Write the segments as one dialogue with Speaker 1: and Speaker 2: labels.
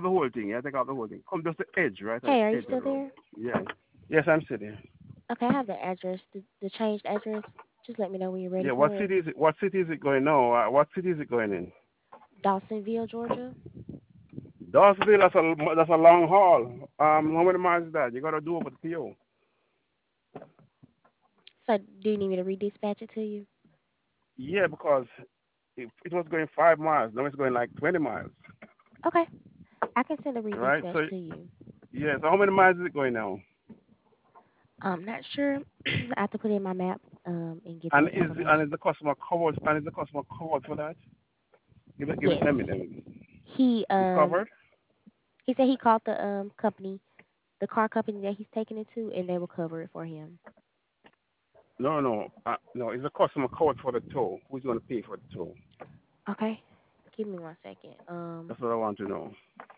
Speaker 1: the whole thing. Yeah, take off the whole thing. Come just the edge, right? The
Speaker 2: Hey, are you
Speaker 1: edge of
Speaker 2: still
Speaker 1: the road.
Speaker 2: there?
Speaker 1: Yeah. Yes, I'm sitting.
Speaker 2: Okay, I have the address, the changed address. Just let me know when you're ready
Speaker 1: Yeah. What
Speaker 2: for it.
Speaker 1: city is it? What city is it going now? What city is it going in?
Speaker 2: Dawsonville, Georgia.
Speaker 1: Dawsonville. That's a long haul. How many miles is that? You gotta do over the PO.
Speaker 2: So, do you need me to redispatch it to you?
Speaker 1: Yeah, because it was going 5 miles. Now it's going like 20 miles.
Speaker 2: Okay, I can send a
Speaker 1: Right.
Speaker 2: redispatch
Speaker 1: So
Speaker 2: to you.
Speaker 1: yeah. So how many miles is it going now?
Speaker 2: I'm not sure. I have to put in my map and get
Speaker 1: And
Speaker 2: that
Speaker 1: is and
Speaker 2: information.
Speaker 1: is the customer covered? And is the customer covered for that? Give it.
Speaker 2: Yes.
Speaker 1: Let me.
Speaker 2: He
Speaker 1: He's covered.
Speaker 2: he said he called the company, the car company that he's taking it to, and they will cover it for him.
Speaker 1: No, no, no. Is the customer covered for the tow? Who's going to pay for the tow?
Speaker 2: Okay. Give me 1 second.
Speaker 1: That's what I want to know.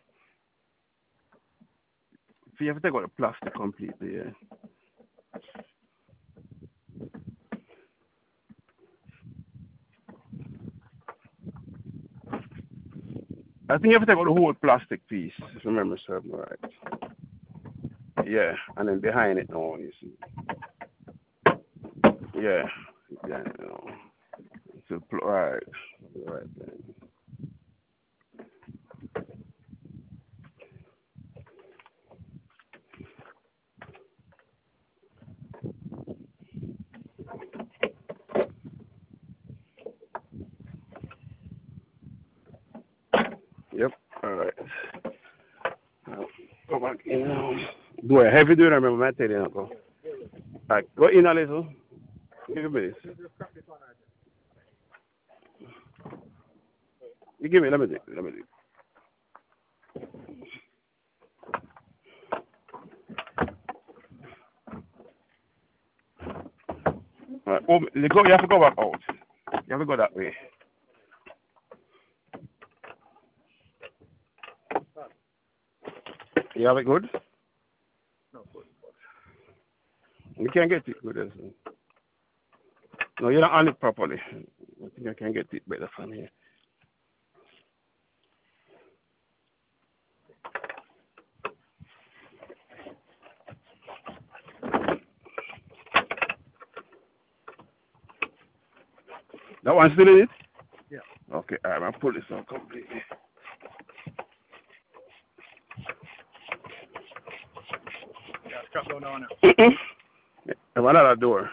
Speaker 1: So you have to take out the plastic completely. Yeah. I think you have to take out the whole plastic piece. If I remember something right. Yeah, and then behind it, no, you see. Yeah, yeah, no. So right, right. Then. Yep. All right. Now, go back in now. Do a heavy duty. Remember, I tell you now. Go. All right, go in a little. Give me this. You give me. Let me do. Let me do. All right. Oh, you go. You have to go back out. You have to go that way. You have it good. You can't get it good. No, you're not on it properly. I think I can get it better from here. That one still in it? Yeah. Okay, all right, I'll pull this out completely. Yeah, strap down on it. Yeah, I have another door.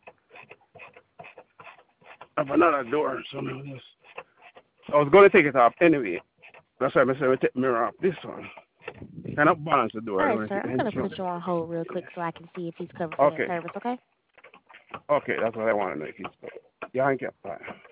Speaker 1: I have another door, so now just... I was going to take it off anyway. That's why I said I take the mirror off this one. You cannot balance the door.
Speaker 2: All
Speaker 1: I don't
Speaker 2: right,
Speaker 1: want to
Speaker 2: sir.
Speaker 1: keep the
Speaker 2: I'm gonna
Speaker 1: hinge.
Speaker 2: put you on hold real quick so I can see if he's covered for that
Speaker 1: Okay,
Speaker 2: service. Okay.
Speaker 1: okay, that's what I want to know if he's... Yeah, I can. All right.